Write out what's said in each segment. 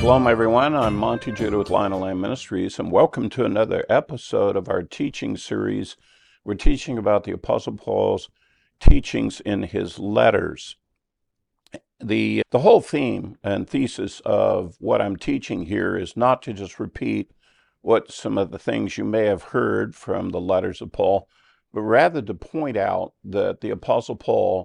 Shalom, everyone. I'm Monty Judah with Lion and Lamb Ministries, and welcome to another episode of our teaching series. We're teaching about the Apostle Paul's teachings in his letters. The whole theme and thesis of what I'm teaching here is not to just repeat what some of the things you may have heard from the letters of Paul, but rather to point out that the Apostle Paul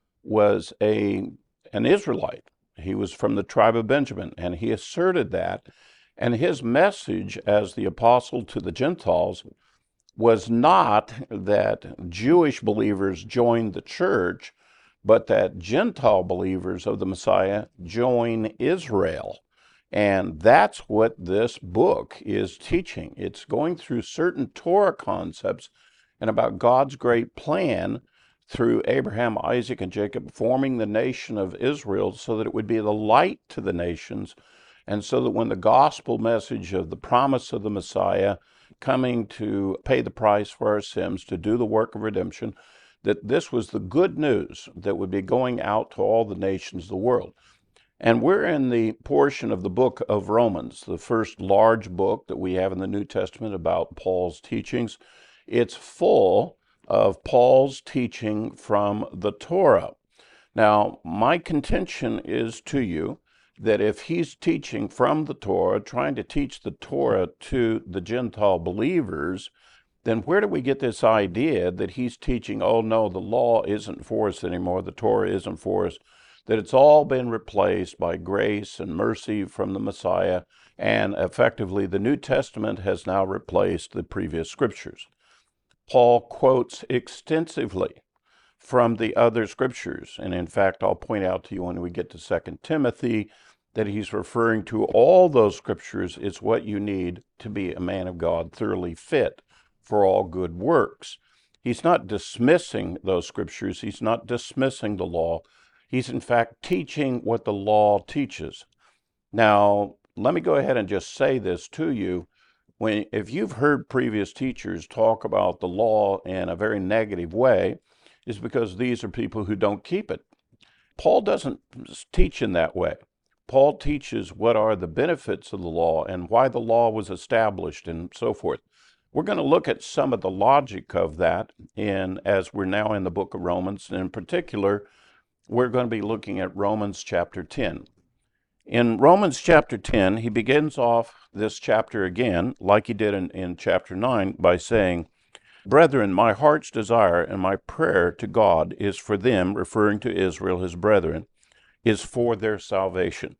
was an Israelite. He was from the tribe of Benjamin, and he asserted that. And his message as the apostle to the Gentiles was not that Jewish believers joined the church, but that Gentile believers of the Messiah join Israel. And that's what this book is teaching. It's going through certain Torah concepts and about God's great plan through Abraham, Isaac, and Jacob, forming the nation of Israel so that it would be the light to the nations, and so that when the gospel message of the promise of the Messiah coming to pay the price for our sins, to do the work of redemption, that this was the good news that would be going out to all the nations of the world. And we're in the portion of the book of Romans, the first large book that we have in the New Testament about Paul's teachings. It's full of Paul's teaching from the Torah. Now, my contention is to you that if he's teaching from the Torah, trying to teach the Torah to the Gentile believers, then where do we get this idea that he's teaching, oh no, the law isn't for us anymore, the Torah isn't for us, that it's all been replaced by grace and mercy from the Messiah, and effectively the New Testament has now replaced the previous scriptures. Paul quotes extensively from the other scriptures, and in fact, I'll point out to you when we get to 2 Timothy that he's referring to all those scriptures is what you need to be a man of God, thoroughly fit for all good works. He's not dismissing those scriptures. He's not dismissing the law. He's in fact teaching what the law teaches. Now, let me go ahead and just say this to you. If you've heard previous teachers talk about the law in a very negative way, it's because these are people who don't keep it. Paul doesn't teach in that way. Paul teaches what are the benefits of the law and why the law was established and so forth. We're going to look at some of the logic of that as we're now in the book of Romans, and in particular, we're going to be looking at Romans chapter 10. In Romans chapter 10, he begins off this chapter again, like he did in chapter 9, by saying, "Brethren, my heart's desire and my prayer to God is for them," referring to Israel, his brethren, "is for their salvation."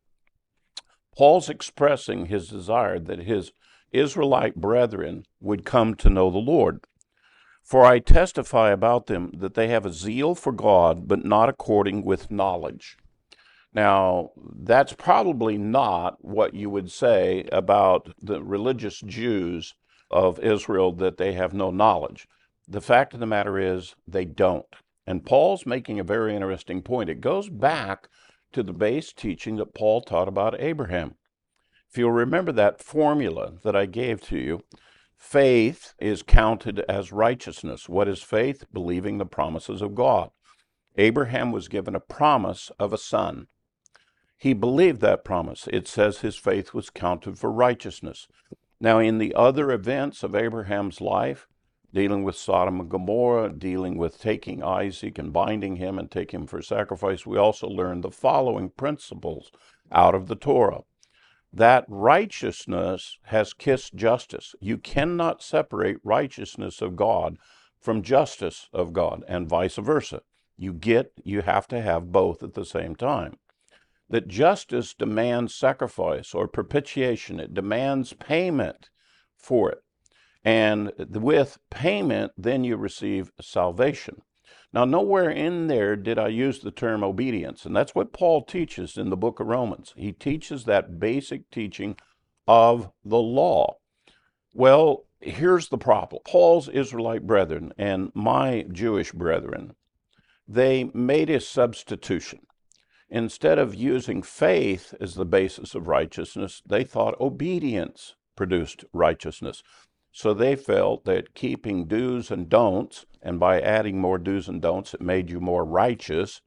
Paul's expressing his desire that his Israelite brethren would come to know the Lord. "For I testify about them that they have a zeal for God, but not according with knowledge." Now, that's probably not what you would say about the religious Jews of Israel, that they have no knowledge. The fact of the matter is they don't. And Paul's making a very interesting point. It goes back to the base teaching that Paul taught about Abraham. If you'll remember that formula that I gave to you, faith is counted as righteousness. What is faith? Believing the promises of God. Abraham was given a promise of a son. He believed that promise. It says his faith was counted for righteousness. Now, in the other events of Abraham's life, dealing with Sodom and Gomorrah, dealing with taking Isaac and binding him and taking him for sacrifice, we also learn the following principles out of the Torah. That righteousness has kissed justice. You cannot separate righteousness of God from justice of God, and vice versa. You have to have both at the same time. That justice demands sacrifice or propitiation. It demands payment for it. And with payment, then you receive salvation. Now, nowhere in there did I use the term obedience, and that's what Paul teaches in the book of Romans. He teaches that basic teaching of the law. Well, here's the problem. Paul's Israelite brethren and my Jewish brethren, they made a substitution. Instead of using faith as the basis of righteousness, they thought obedience produced righteousness. So they felt that keeping do's and don'ts, and by adding more do's and don'ts, it made you more righteous,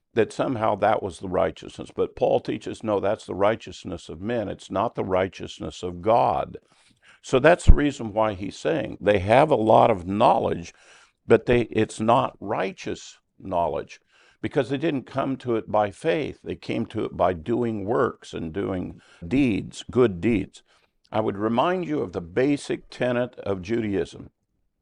that somehow that was the righteousness. But Paul teaches, no, that's the righteousness of men. It's not the righteousness of God. So that's the reason why he's saying they have a lot of knowledge, but it's not righteous knowledge, because they didn't come to it by faith. They came to it by doing works and doing deeds, good deeds. I would remind you of the basic tenet of Judaism.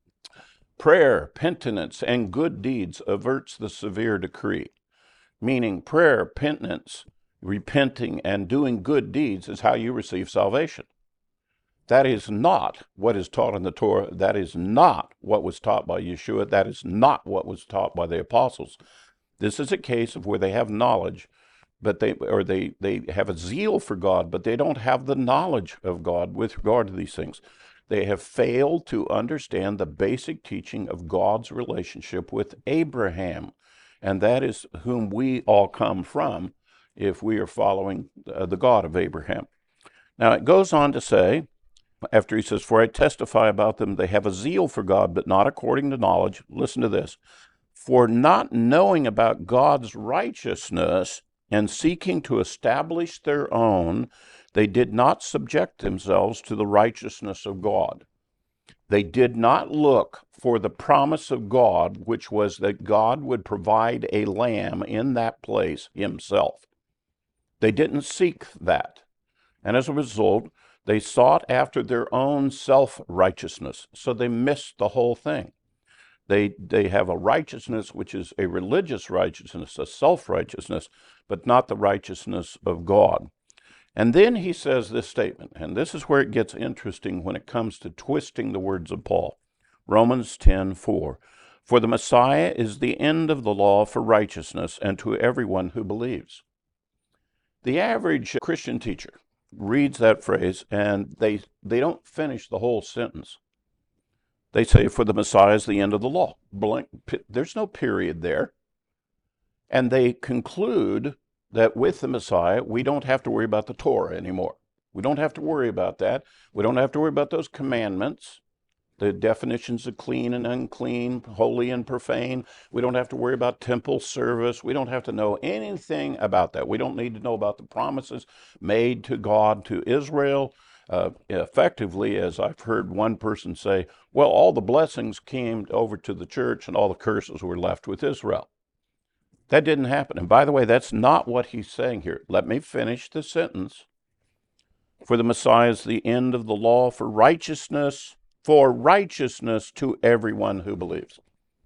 Prayer, penitence, and good deeds averts the severe decree. Meaning prayer, penitence, repenting, and doing good deeds is how you receive salvation. That is not what is taught in the Torah. That is not what was taught by Yeshua. That is not what was taught by the apostles. This is a case of where they have knowledge, but they have a zeal for God, but they don't have the knowledge of God with regard to these things. They have failed to understand the basic teaching of God's relationship with Abraham, and that is whom we all come from if we are following the God of Abraham. Now it goes on to say, after he says, for I testify about them, they have a zeal for God, but not according to knowledge. Listen to this. For not knowing about God's righteousness and seeking to establish their own, they did not subject themselves to the righteousness of God. They did not look for the promise of God, which was that God would provide a lamb in that place himself. They didn't seek that. And as a result, they sought after their own self-righteousness, so they missed the whole thing. They have a righteousness which is a religious righteousness, a self-righteousness, but not the righteousness of God. And then he says this statement, and this is where it gets interesting when it comes to twisting the words of Paul. Romans 10:4. For the Messiah is the end of the law for righteousness and to everyone who believes. The average Christian teacher reads that phrase and they don't finish the whole sentence. They say, for the Messiah is the end of the law. Blank, there's no period there. And they conclude that with the Messiah, we don't have to worry about the Torah anymore. We don't have to worry about that. We don't have to worry about those commandments, the definitions of clean and unclean, holy and profane. We don't have to worry about temple service. We don't have to know anything about that. We don't need to know about the promises made to God to Israel. Effectively, as I've heard one person say, well, all the blessings came over to the church and all the curses were left with Israel. That didn't happen. And by the way, that's not what he's saying here. Let me finish the sentence. For the Messiah is the end of the law for righteousness to everyone who believes.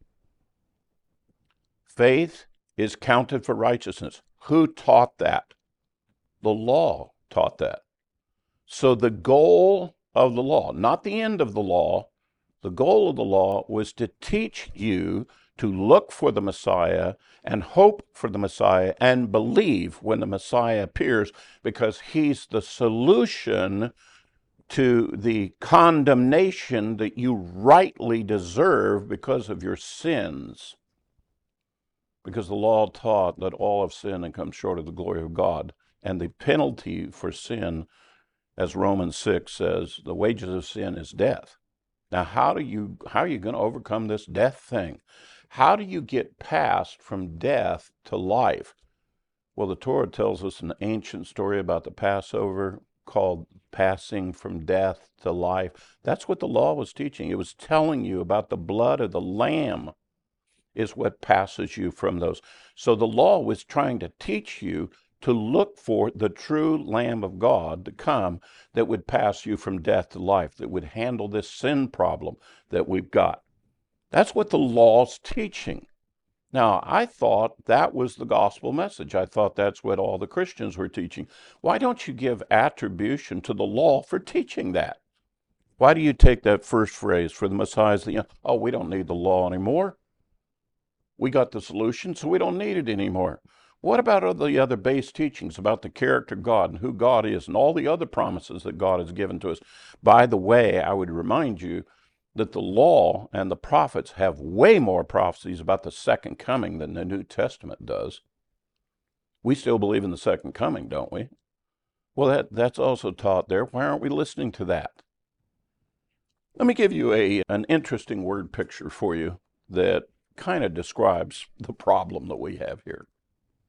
Faith is counted for righteousness. Who taught that? The law taught that. So the goal of the law, not the end of the law, the goal of the law was to teach you to look for the Messiah and hope for the Messiah and believe when the Messiah appears, because he's the solution to the condemnation that you rightly deserve because of your sins. Because the law taught that all have sinned and come short of the glory of God. And the penalty for sin, as Romans 6 says, the wages of sin is death. Now, how are you going to overcome this death thing? How do you get past from death to life? Well, the Torah tells us an ancient story about the Passover called passing from death to life. That's what the law was teaching. It was telling you about the blood of the Lamb is what passes you from those. So the law was trying to teach you to look for the true Lamb of God to come that would pass you from death to life, that would handle this sin problem that we've got. That's what the law's teaching. Now, I thought that was the gospel message. I thought that's what all the Christians were teaching. Why don't you give attribution to the law for teaching that? Why do you take that first phrase, for the Messiah is the end? Oh, we don't need the law anymore. We got the solution, so we don't need it anymore. What about all the other base teachings about the character of God and who God is and all the other promises that God has given to us? By the way, I would remind you that the law and the prophets have way more prophecies about the second coming than the New Testament does. We still believe in the second coming, don't we? Well, that's also taught there. Why aren't we listening to that? Let me give you an interesting word picture for you that kind of describes the problem that we have here.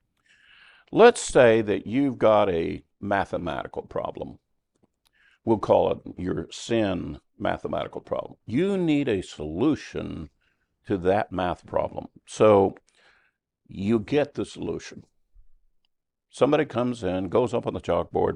Let's say that you've got a mathematical problem. We'll call it your sin mathematical problem. You need a solution to that math problem. So you get the solution. Somebody comes in, goes up on the chalkboard,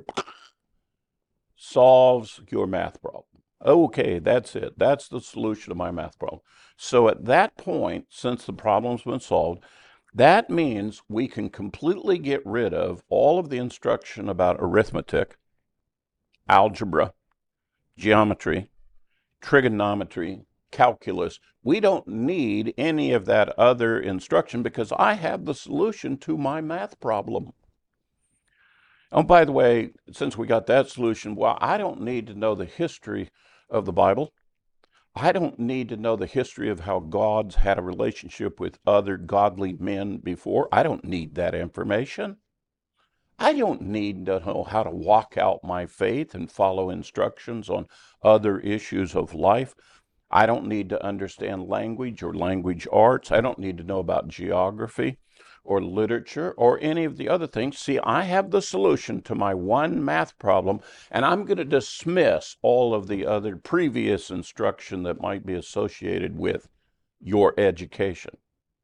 solves your math problem. Okay, that's it. That's the solution to my math problem. So at that point, since the problem's been solved, that means we can completely get rid of all of the instruction about arithmetic, algebra, geometry, trigonometry, calculus. We don't need any of that other instruction because I have the solution to my math problem. Oh, by the way, since we got that solution, well, I don't need to know the history of the Bible. I don't need to know the history of how God's had a relationship with other godly men before. I don't need that information. I don't need to know how to walk out my faith and follow instructions on other issues of life. I don't need to understand language or language arts. I don't need to know about geography or literature or any of the other things. See, I have the solution to my one math problem, and I'm going to dismiss all of the other previous instruction that might be associated with your education.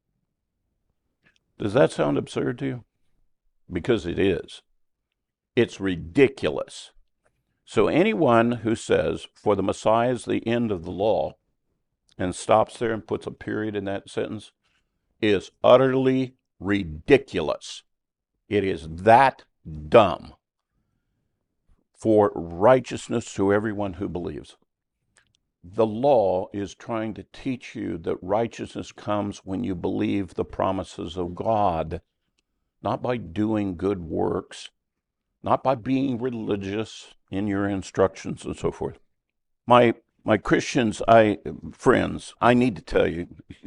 Does that sound absurd to you? Because it is. It's ridiculous. So anyone who says, for the Messiah is the end of the law, and stops there and puts a period in that sentence, is utterly ridiculous. It is that dumb for righteousness to everyone who believes. The law is trying to teach you that righteousness comes when you believe the promises of God, not by doing good works, not by being religious in your instructions and so forth. My friends, I need to tell you,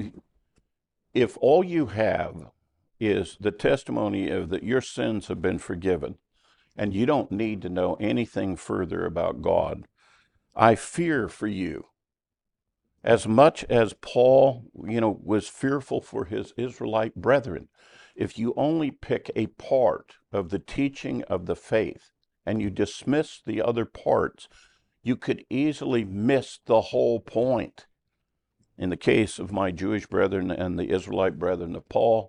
if all you have is the testimony of that your sins have been forgiven, and you don't need to know anything further about God, I fear for you. As much as Paul, was fearful for his Israelite brethren, if you only pick a part of the teaching of the faith and you dismiss the other parts, you could easily miss the whole point. In the case of my Jewish brethren and the Israelite brethren of Paul,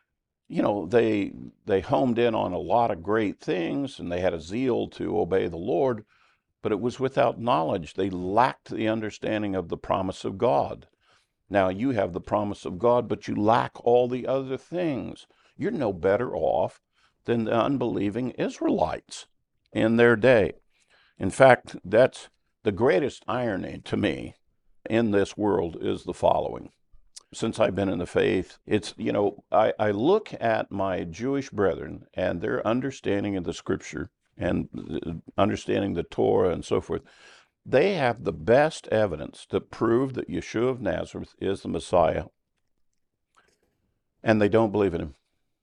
they homed in on a lot of great things and they had a zeal to obey the Lord, but it was without knowledge. They lacked the understanding of the promise of God. Now you have the promise of God, but you lack all the other things. You're no better off than the unbelieving Israelites in their day. In fact, that's the greatest irony to me in this world is the following. Since I've been in the faith, I look at my Jewish brethren and their understanding of the scripture and understanding the Torah and so forth. They have the best evidence to prove that Yeshua of Nazareth is the Messiah, and they don't believe in him.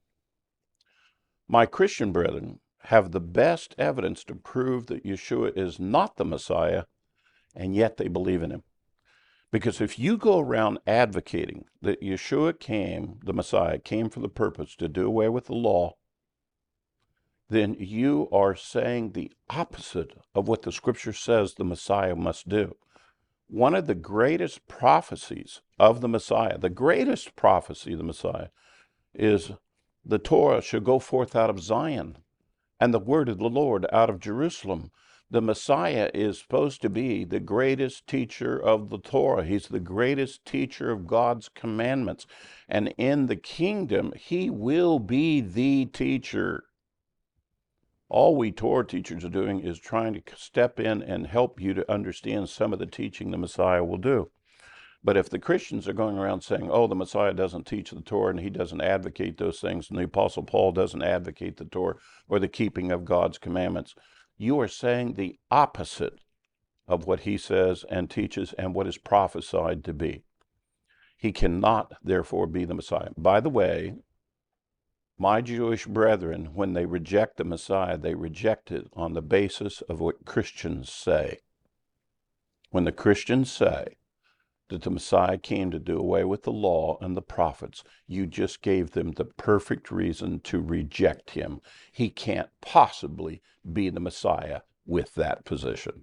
My Christian brethren have the best evidence to prove that Yeshua is not the Messiah, and yet they believe in him. Because if you go around advocating that Yeshua the Messiah came for the purpose to do away with the law, then you are saying the opposite of what the scripture says the Messiah must do. One of the greatest prophecies of the Messiah, the greatest prophecy of the Messiah, is the Torah shall go forth out of Zion, and the word of the Lord out of Jerusalem. The Messiah is supposed to be the greatest teacher of the Torah. He's the greatest teacher of God's commandments. And in the kingdom, he will be the teacher. All we Torah teachers are doing is trying to step in and help you to understand some of the teaching the Messiah will do. But if the Christians are going around saying, oh, the Messiah doesn't teach the Torah and he doesn't advocate those things, and the Apostle Paul doesn't advocate the Torah or the keeping of God's commandments, you are saying the opposite of what he says and teaches and what is prophesied to be. He cannot, therefore, be the Messiah. By the way, my Jewish brethren, when they reject the Messiah, they reject it on the basis of what Christians say. When the Christians say that the Messiah came to do away with the law and the prophets. You just gave them the perfect reason to reject him. He can't possibly be the Messiah with that position.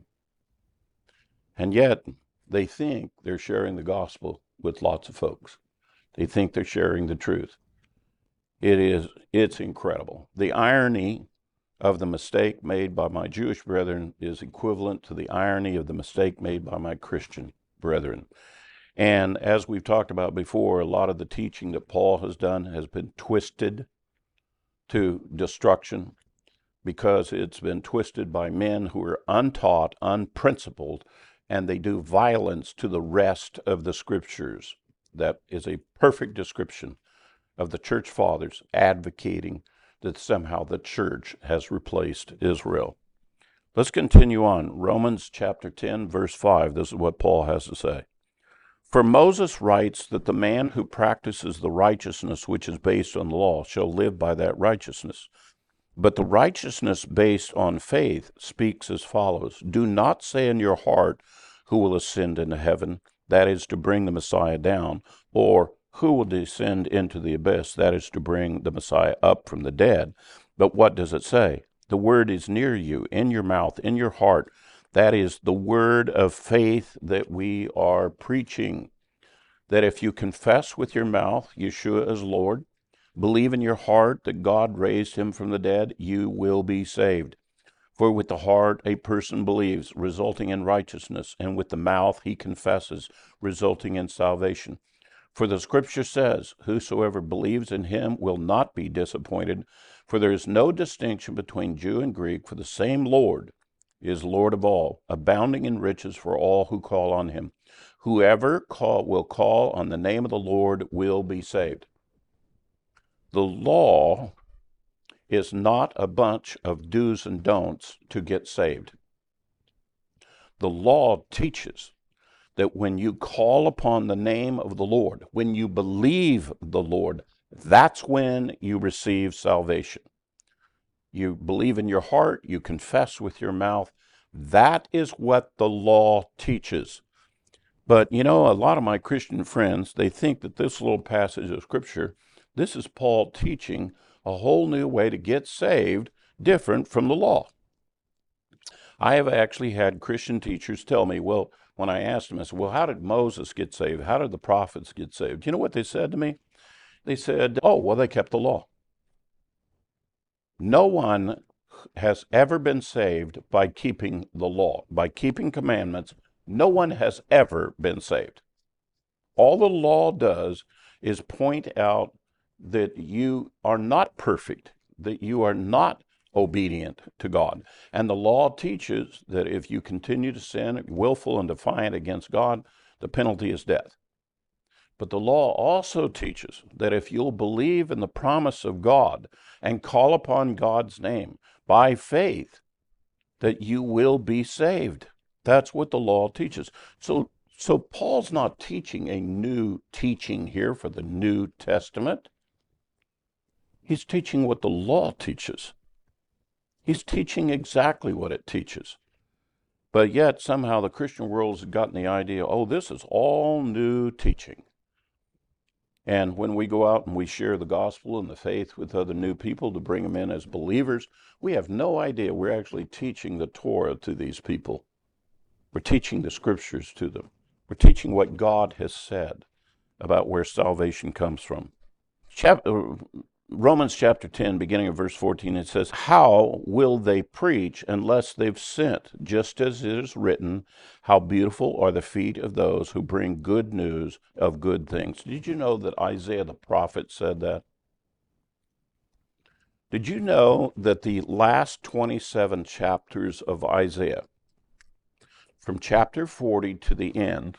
And yet, they think they're sharing the gospel with lots of folks. They think they're sharing the truth. It's incredible. The irony of the mistake made by my Jewish brethren is equivalent to the irony of the mistake made by my Christian brethren. And as we've talked about before, a lot of the teaching that Paul has done has been twisted to destruction because it's been twisted by men who are untaught, unprincipled, and they do violence to the rest of the scriptures. That is a perfect description of the church fathers advocating that somehow the church has replaced Israel. Let's continue on. Romans chapter 10, verse 5. This is what Paul has to say. For Moses writes that the man who practices the righteousness which is based on the law shall live by that righteousness. But the righteousness based on faith speaks as follows. Do not say in your heart, who will ascend into heaven, that is to bring the Messiah down, or who will descend into the abyss, that is to bring the Messiah up from the dead. But what does it say? The word is near you, in your mouth, in your heart. That is the word of faith that we are preaching. That if you confess with your mouth Yeshua as Lord, believe in your heart that God raised him from the dead, you will be saved. For with the heart a person believes, resulting in righteousness, and with the mouth he confesses, resulting in salvation. For the scripture says, whosoever believes in him will not be disappointed, for there is no distinction between Jew and Greek, for the same Lord is Lord of all, abounding in riches for all who call on him. Whoever will call on the name of the Lord will be saved. The law is not a bunch of do's and don'ts to get saved. The law teaches that when you call upon the name of the Lord, when you believe the Lord, that's when you receive salvation. You believe in your heart, you confess with your mouth. That is what the law teaches. But, a lot of my Christian friends, they think that this little passage of Scripture, this is Paul teaching a whole new way to get saved, different from the law. I have actually had Christian teachers tell me, well, when I asked them, I said, well, how did Moses get saved? How did the prophets get saved? You know what they said to me? They said, oh, well, they kept the law. No one has ever been saved by keeping the law, by keeping commandments. No one has ever been saved. All the law does is point out that you are not perfect, that you are not obedient to God. And the law teaches that if you continue to sin, willful and defiant against God, the penalty is death. But the law also teaches that if you'll believe in the promise of God and call upon God's name by faith, that you will be saved. That's what the law teaches. So Paul's not teaching a new teaching here for the New Testament. He's teaching what the law teaches. He's teaching exactly what it teaches. But yet somehow the Christian world has gotten the idea, oh, this is all new teaching. And when we go out and we share the gospel and the faith with other new people to bring them in as believers, we have no idea we're actually teaching the Torah to these people. We're teaching the scriptures to them. We're teaching what God has said about where salvation comes from. Romans chapter 10, beginning of verse 14, it says, how will they preach unless they've sent? Just as it is written, how beautiful are the feet of those who bring good news of good things. Did you know that Isaiah the prophet said that? Did you know that the last 27 chapters of Isaiah, from chapter 40 to the end,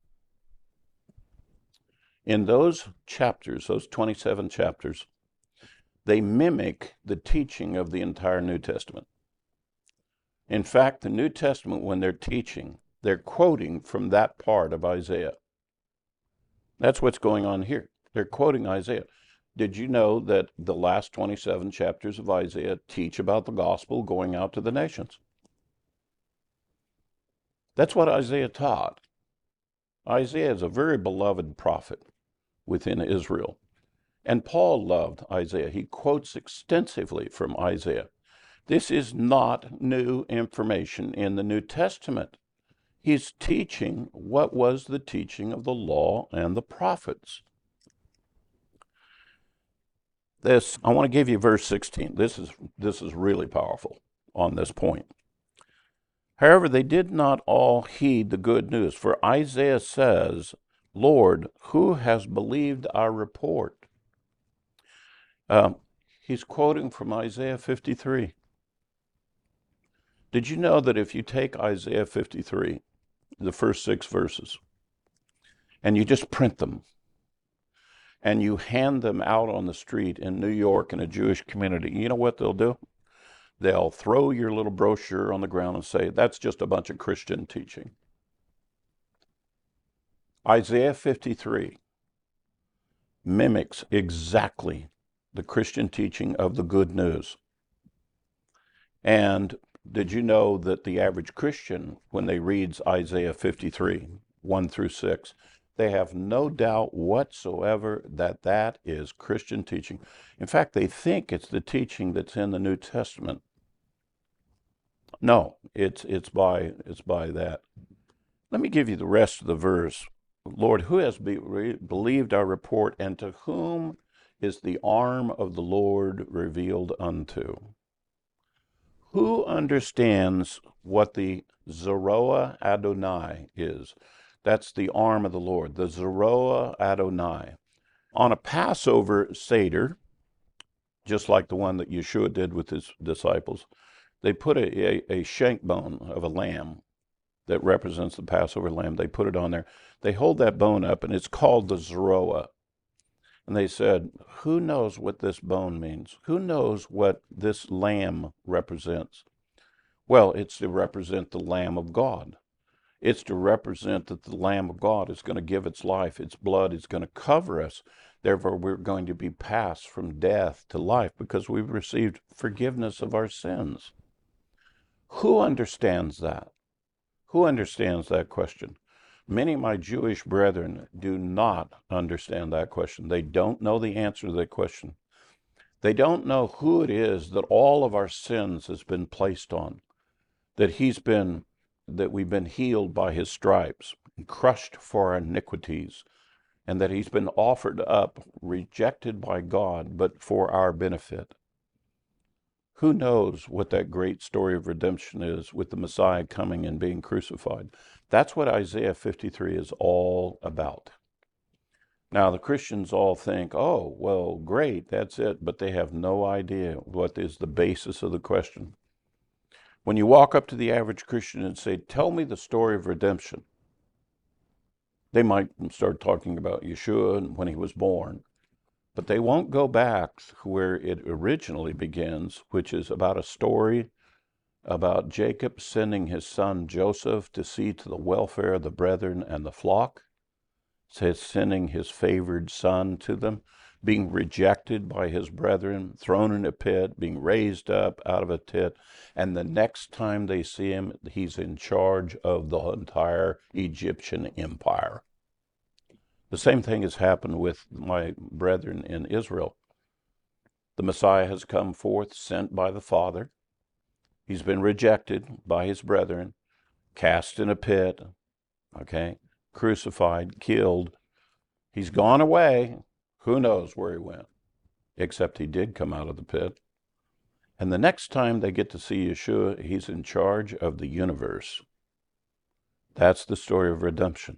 in those chapters, those 27 chapters, they mimic the teaching of the entire New Testament. In fact, the New Testament, when they're teaching, they're quoting from that part of Isaiah. That's what's going on here. They're quoting Isaiah. Did you know that the last 27 chapters of Isaiah teach about the gospel going out to the nations? That's what Isaiah taught. Isaiah is a very beloved prophet within Israel. And Paul loved Isaiah. He quotes extensively from Isaiah. This is not new information in the New Testament. He's teaching what was the teaching of the law and the prophets. I want to give you verse 16. This is really powerful on this point. However, they did not all heed the good news, for Isaiah says, Lord, who has believed our report? He's quoting from Isaiah 53. Did you know that if you take Isaiah 53, the first 6 verses, and you just print them, and you hand them out on the street in New York in a Jewish community, you know what they'll do? They'll throw your little brochure on the ground and say, that's just a bunch of Christian teaching. Isaiah 53 mimics exactly the Christian teaching of the good news. And did you know that the average Christian, when they reads Isaiah 53, 1 through 6, they have no doubt whatsoever that that is Christian teaching. In fact, they think it's the teaching that's in the New Testament. No, it's by that. Let me give you the rest of the verse. Lord, who has believed our report, and to whom is the arm of the Lord revealed unto? Who understands what the Zeroah Adonai is? That's the arm of the Lord, the Zeroah Adonai. On a Passover Seder, just like the one that Yeshua did with his disciples, they put a shank bone of a lamb that represents the Passover lamb. They put it on there. They hold that bone up, and it's called the Zeroah. And they said, who knows what this bone means? Who knows what this lamb represents? Well, it's to represent the Lamb of God. It's to represent that the Lamb of God is going to give its life. Its blood is going to cover us. Therefore, we're going to be passed from death to life because we've received forgiveness of our sins. Who understands that? Who understands that question? Many of my Jewish brethren do not understand that question. They don't know the answer to that question. They don't know who it is that all of our sins has been placed on, that we've been healed by his stripes, and crushed for our iniquities, and that he's been offered up, rejected by God, but for our benefit. Who knows what that great story of redemption is with the Messiah coming and being crucified? That's what Isaiah 53 is all about. Now, the Christians all think, oh, well, great, that's it, but they have no idea what is the basis of the question. When you walk up to the average Christian and say, tell me the story of redemption, they might start talking about Yeshua and when he was born. But they won't go back where it originally begins, which is about a story about Jacob sending his son Joseph to see to the welfare of the brethren and the flock, sending his favored son to them, being rejected by his brethren, thrown in a pit, being raised up out of a pit, and the next time they see him, he's in charge of the entire Egyptian empire. The same thing has happened with my brethren in Israel. The Messiah has come forth, sent by the Father. He's been rejected by his brethren, cast in a pit, crucified, killed. He's gone away. Who knows where he went? Except he did come out of the pit. And the next time they get to see Yeshua, he's in charge of the universe. That's the story of redemption.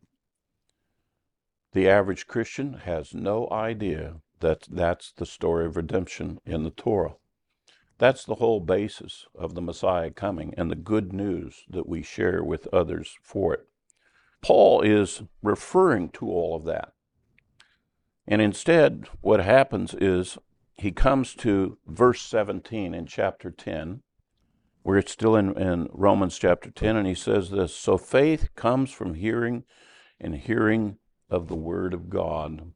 The average Christian has no idea that that's the story of redemption in the Torah. That's the whole basis of the Messiah coming and the good news that we share with others for it. Paul is referring to all of that. And instead, what happens is he comes to verse 17 in chapter 10, where it's still in Romans chapter 10, and he says this, so faith comes from hearing, and hearing of the word of God.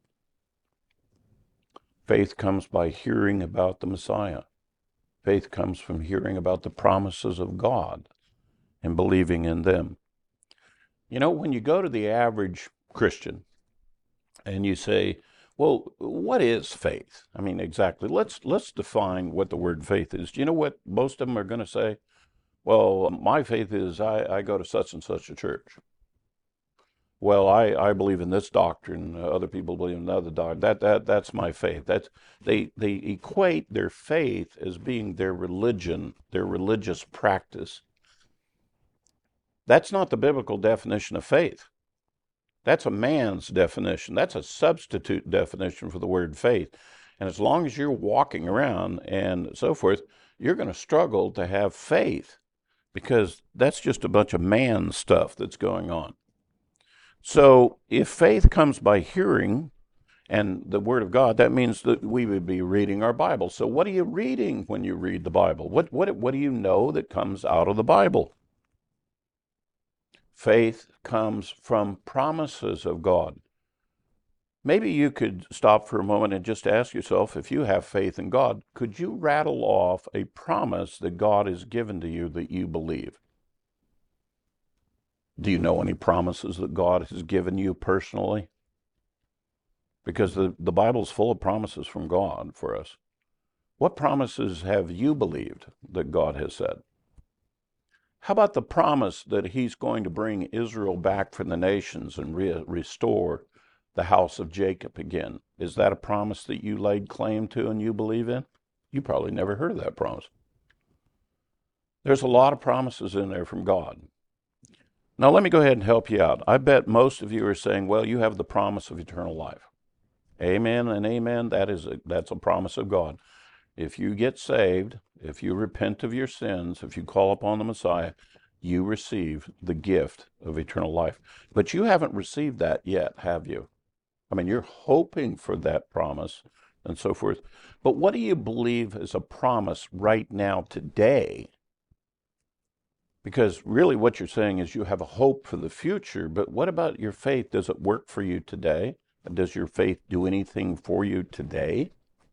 Faith comes by hearing about the Messiah. Faith comes from hearing about the promises of God and believing in them. You know, when you go to the average Christian, and you say, well, what is faith? I mean, exactly. Let's define what the word faith is. Do you know what most of them are going to say? Well, my faith is I go to such and such a church. Well, I believe in this doctrine. Other people believe in another doctrine. That's my faith. They equate their faith as being their religion, their religious practice. That's not the biblical definition of faith. That's a man's definition. That's a substitute definition for the word faith. And as long as you're walking around and so forth, you're going to struggle to have faith, because that's just a bunch of man stuff that's going on. So if faith comes by hearing and the Word of God, that means that we would be reading our Bible. So what are you reading when you read the Bible? What do you know that comes out of the Bible? Faith comes from promises of God. Maybe you could stop for a moment and just ask yourself, if you have faith in God, could you rattle off a promise that God has given to you that you believe? Do you know any promises that God has given you personally? Because the Bible's full of promises from God for us. What promises have you believed that God has said? How about the promise that he's going to bring Israel back from the nations and restore the house of Jacob again? Is that a promise that you laid claim to and you believe in? You probably never heard of that promise. There's a lot of promises in there from God. Now, let me go ahead and help you out. I bet most of you are saying, well, you have the promise of eternal life. Amen and amen. That's a promise of God. If you get saved, if you repent of your sins, if you call upon the Messiah, you receive the gift of eternal life. But you haven't received that yet, have you? I mean, you're hoping for that promise and so forth. But what do you believe is a promise right now, today? Because really what you're saying is you have a hope for the future, but what about your faith? Does it work for you today? Does your faith do anything for you today?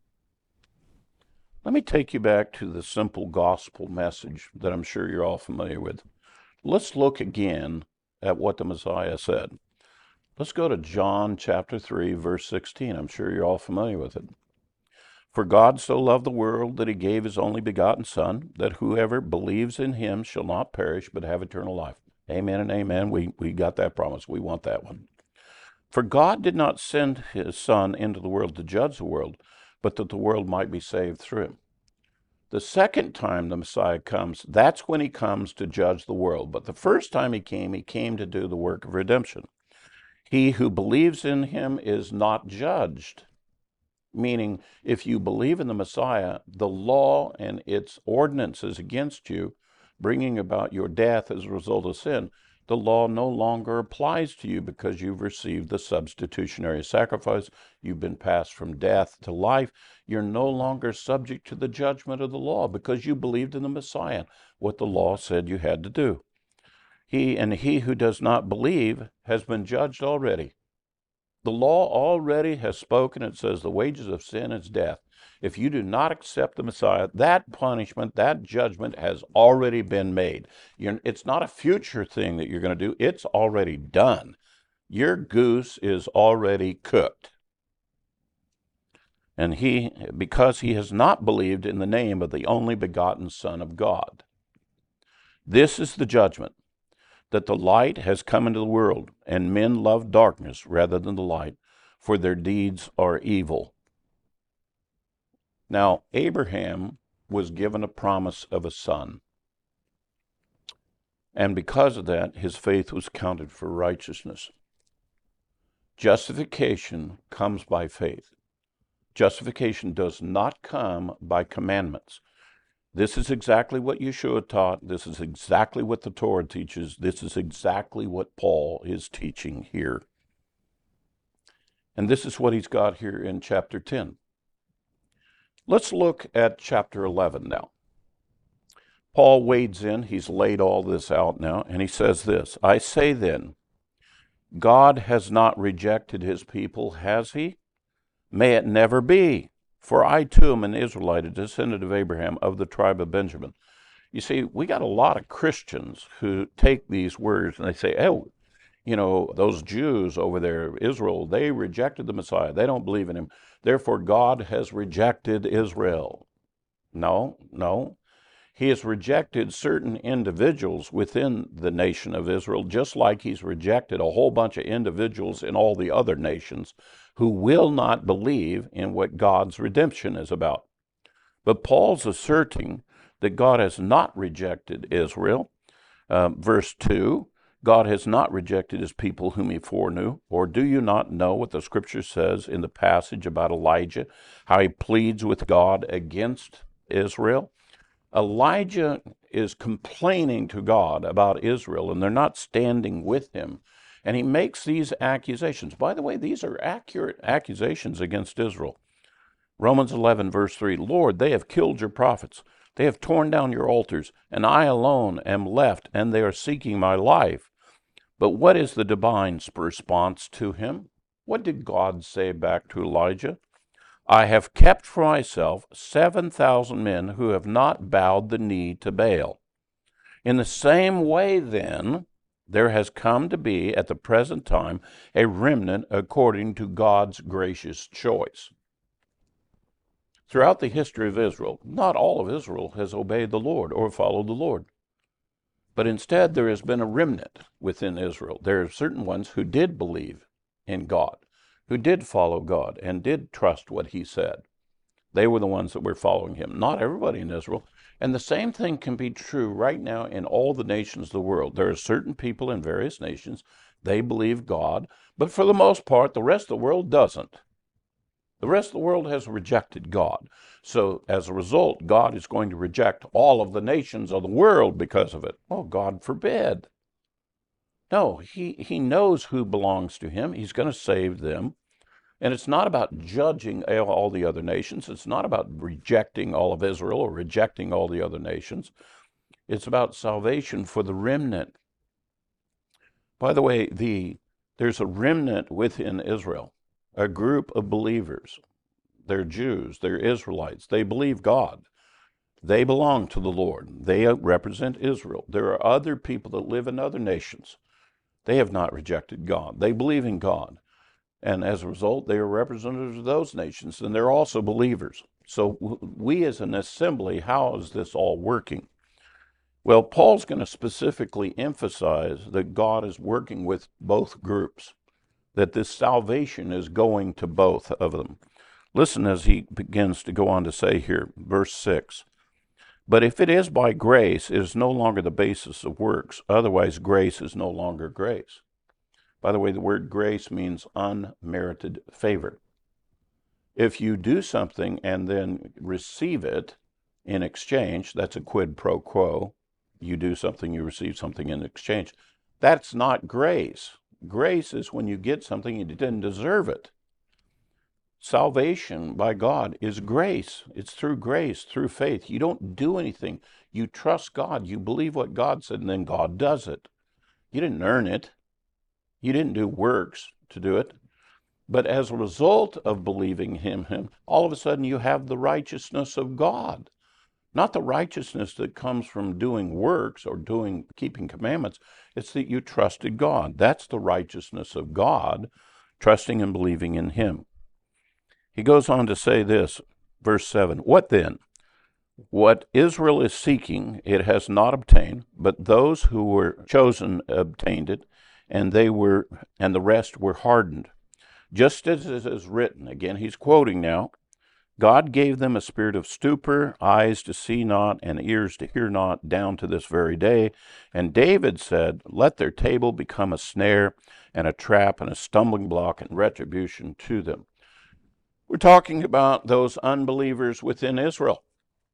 Let me take you back to the simple gospel message that I'm sure you're all familiar with. Let's look again at what the Messiah said. Let's go to John chapter 3, verse 16. I'm sure you're all familiar with it. For God so loved the world that he gave his only begotten Son, that whoever believes in him shall not perish but have eternal life. Amen and amen. We got that promise. We want that one. For God did not send his Son into the world to judge the world, but that the world might be saved through him. The second time the Messiah comes, that's when he comes to judge the world. But the first time he came to do the work of redemption. He who believes in him is not judged. Meaning, if you believe in the Messiah, the law and its ordinances against you, bringing about your death as a result of sin, the law no longer applies to you because you've received the substitutionary sacrifice. You've been passed from death to life. You're no longer subject to the judgment of the law because you believed in the Messiah, what the law said you had to do. He who does not believe has been judged already. The law already has spoken. It says the wages of sin is death. If you do not accept the Messiah, that punishment, that judgment has already been made. It's not a future thing that you're going to do. It's already done. Your goose is already cooked. And because he has not believed in the name of the only begotten Son of God. This is the judgment, that the light has come into the world, and men love darkness rather than the light, for their deeds are evil. Now, Abraham was given a promise of a son. And because of that, his faith was counted for righteousness. Justification comes by faith. Justification does not come by commandments. This is exactly what Yeshua taught. This is exactly what the Torah teaches. This is exactly what Paul is teaching here. And this is what he's got here in chapter 10. Let's look at chapter 11 now. Paul wades in. He's laid all this out now, and he says this, I say then, God has not rejected his people, has he? May it never be. For I too am an Israelite, a descendant of Abraham, of the tribe of Benjamin. You see, we got a lot of Christians who take these words and they say, oh, those Jews over there, Israel, they rejected the Messiah. They don't believe in him. Therefore, God has rejected Israel. No, no. He has rejected certain individuals within the nation of Israel, just like he's rejected a whole bunch of individuals in all the other nations who will not believe in what God's redemption is about. But Paul's asserting that God has not rejected Israel. Verse 2, God has not rejected his people whom he foreknew. Or do you not know what the scripture says in the passage about Elijah, how he pleads with God against Israel? Elijah is complaining to God about Israel, and they're not standing with him. And he makes these accusations. By the way, these are accurate accusations against Israel. Romans 11, verse 3, Lord, they have killed your prophets. They have torn down your altars, and I alone am left, and they are seeking my life. But what is the divine response to him? What did God say back to Elijah? I have kept for myself 7,000 men who have not bowed the knee to Baal. In the same way, then, there has come to be at the present time a remnant according to God's gracious choice. Throughout the history of Israel, not all of Israel has obeyed the Lord or followed the Lord. But instead, there has been a remnant within Israel. There are certain ones who did believe in God, who did follow God, and did trust what he said. They were the ones that were following him, not everybody in Israel. And the same thing can be true right now in all the nations of the world. There are certain people in various nations, they believe God, but for the most part, the rest of the world doesn't. The rest of the world has rejected God. So as a result, God is going to reject all of the nations of the world because of it. Oh, God forbid. No, he knows who belongs to him. He's going to save them. And it's not about judging all the other nations. It's not about rejecting all of Israel or rejecting all the other nations. It's about salvation for the remnant. By the way, there's a remnant within Israel, a group of believers. They're Jews, they're Israelites, they believe God. They belong to the Lord. They represent Israel. There are other people that live in other nations. They have not rejected God. They believe in God. And as a result, they are representatives of those nations, and they're also believers. So we as an assembly, how is this all working? Well, Paul's going to specifically emphasize that God is working with both groups, that this salvation is going to both of them. Listen as he begins to go on to say here, verse 6. But if it is by grace, it is no longer the basis of works. Otherwise, grace is no longer grace. By the way, the word grace means unmerited favor. If you do something and then receive it in exchange, that's a quid pro quo. You do something, you receive something in exchange. That's not grace. Grace is when you get something and you didn't deserve it. Salvation by God is grace. It's through grace, through faith. You don't do anything. You trust God. You believe what God said, and then God does it. You didn't earn it. You didn't do works to do it. But as a result of believing him, all of a sudden you have the righteousness of God. Not the righteousness that comes from doing works or keeping commandments. It's that you trusted God. That's the righteousness of God, trusting and believing in him. He goes on to say this, verse 7, What then? What Israel is seeking, it has not obtained, but those who were chosen obtained it, and the rest were hardened. Just as it is written, again he's quoting now, God gave them a spirit of stupor, eyes to see not, and ears to hear not, down to this very day. And David said, Let their table become a snare, and a trap, and a stumbling block, and retribution to them. We're talking about those unbelievers within Israel.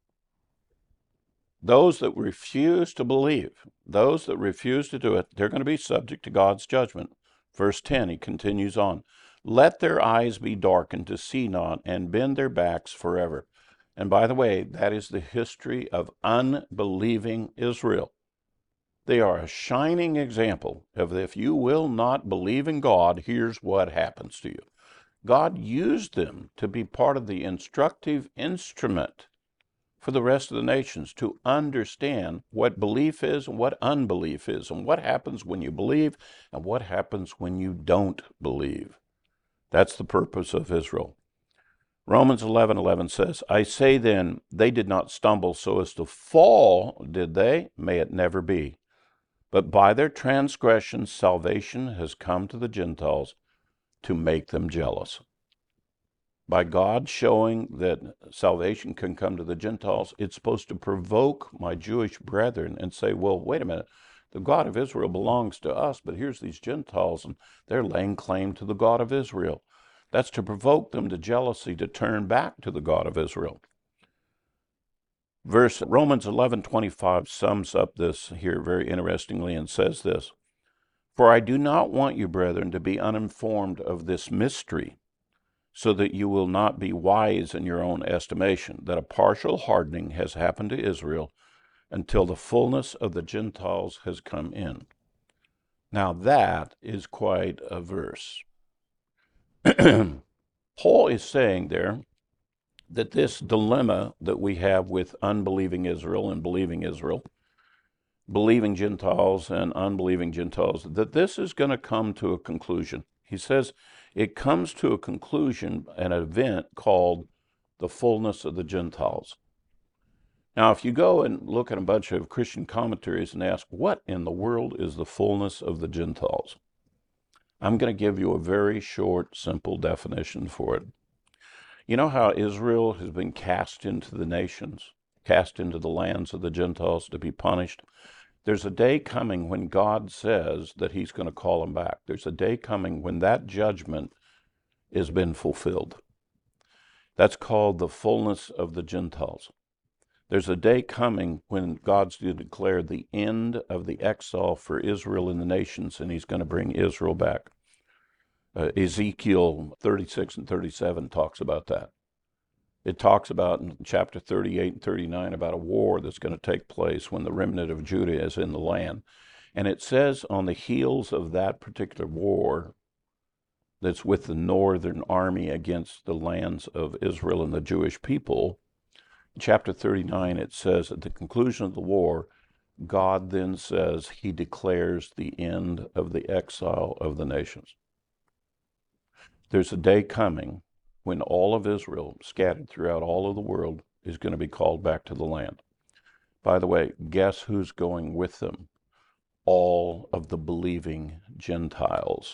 Those that refuse to believe, those that refuse to do it, they're going to be subject to God's judgment. Verse 10, he continues on. Let their eyes be darkened to see not, and bend their backs forever. And by the way, that is the history of unbelieving Israel. They are a shining example of if you will not believe in God, here's what happens to you. God used them to be part of the instructive instrument for the rest of the nations to understand what belief is and what unbelief is, and what happens when you believe and what happens when you don't believe. That's the purpose of Israel. Romans 11:11 says, I say then, they did not stumble so as to fall, did they? May it never be. But by their transgressions, salvation has come to the Gentiles to make them jealous. By God showing that salvation can come to the Gentiles, it's supposed to provoke my Jewish brethren and say, well, wait a minute, the God of Israel belongs to us, but here's these Gentiles, and they're laying claim to the God of Israel. That's to provoke them to jealousy, to turn back to the God of Israel. Romans 11:25 sums up this here very interestingly and says this, For I do not want you, brethren, to be uninformed of this mystery, so that you will not be wise in your own estimation, that a partial hardening has happened to Israel until the fullness of the Gentiles has come in. Now that is quite a verse. Paul is saying there that this dilemma that we have with unbelieving Israel and believing Israel, believing Gentiles and unbelieving Gentiles, that this is going to come to a conclusion. He says it comes to a conclusion, an event called the fullness of the Gentiles. Now, if you go and look at a bunch of Christian commentaries and ask, what in the world is the fullness of the Gentiles? I'm going to give you a very short, simple definition for it. You know how Israel has been cast into the nations, cast into the lands of the Gentiles to be punished? There's a day coming when God says that he's going to call them back. There's a day coming when that judgment has been fulfilled. That's called the fullness of the Gentiles. There's a day coming when God's going to declare the end of the exile for Israel in the nations, and he's going to bring Israel back. Ezekiel 36 and 37 talks about that. It talks about in chapter 38 and 39 about a war that's going to take place when the remnant of Judah is in the land. And it says on the heels of that particular war that's with the northern army against the lands of Israel and the Jewish people, chapter 39, it says at the conclusion of the war, God then says he declares the end of the exile of the nations. There's a day coming when all of Israel, scattered throughout all of the world, is going to be called back to the land. By the way, guess who's going with them? All of the believing Gentiles.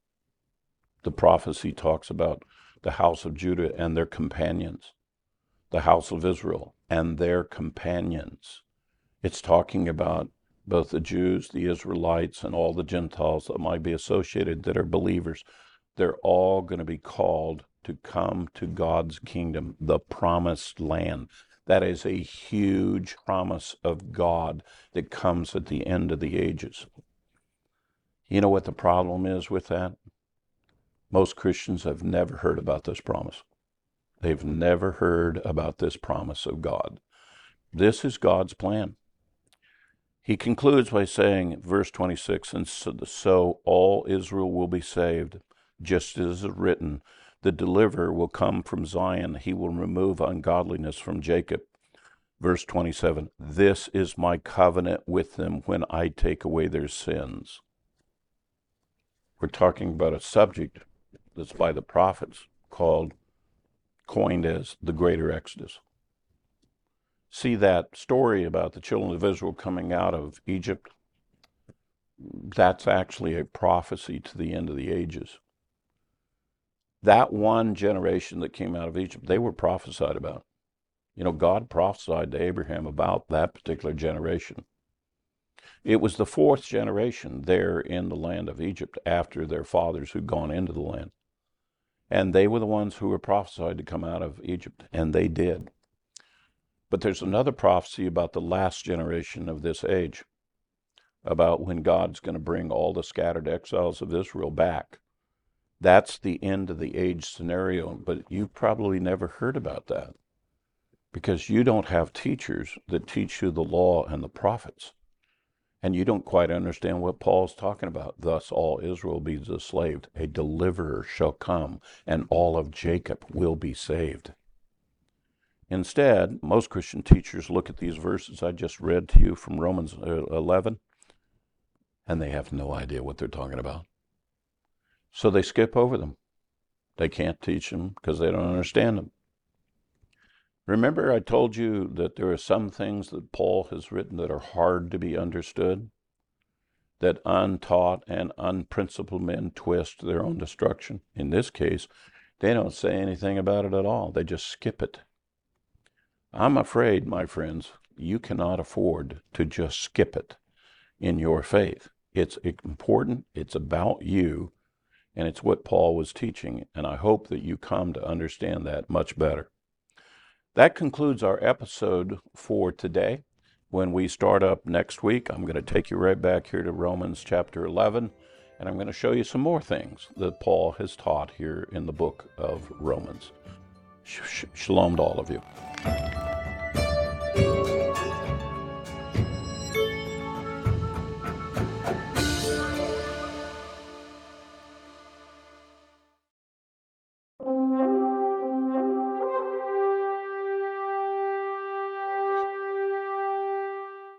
The prophecy talks about the house of Judah and their companions, the house of Israel and their companions. It's talking about both the Jews, the Israelites, and all the Gentiles that might be associated that are believers. They're all going to be called to come to God's kingdom, the promised land. That is a huge promise of God that comes at the end of the ages. You know what the problem is with that? Most Christians have never heard about this promise. They've never heard about this promise of God. This is God's plan. He concludes by saying, verse 26, and so all Israel will be saved, just as is written, the deliverer will come from Zion. He will remove ungodliness from Jacob. Verse 27, this is my covenant with them when I take away their sins. We're talking about a subject that's by the prophets coined as the Greater Exodus. See that story about the children of Israel coming out of Egypt? That's actually a prophecy to the end of the ages. That one generation that came out of Egypt, they were prophesied about. You know, God prophesied to Abraham about that particular generation. It was the fourth generation there in the land of Egypt after their fathers who'd gone into the land. And they were the ones who were prophesied to come out of Egypt, and they did. But there's another prophecy about the last generation of this age, about when God's going to bring all the scattered exiles of Israel back. That's the end of the age scenario, but you've probably never heard about that because you don't have teachers that teach you the law and the prophets. And you don't quite understand what Paul's talking about. Thus all Israel be enslaved. A deliverer shall come, and all of Jacob will be saved. Instead, most Christian teachers look at these verses I just read to you from Romans 11, and they have no idea what they're talking about. So they skip over them. They can't teach them because they don't understand them. Remember I told you that there are some things that Paul has written that are hard to be understood, that untaught and unprincipled men twist to their own destruction. In this case, they don't say anything about it at all. They just skip it. I'm afraid, my friends, you cannot afford to just skip it in your faith. It's important, it's about you, and it's what Paul was teaching, and I hope that you come to understand that much better. That concludes our episode for today. When we start up next week, I'm going to take you right back here to Romans chapter 11, and I'm going to show you some more things that Paul has taught here in the book of Romans. Shalom to all of you.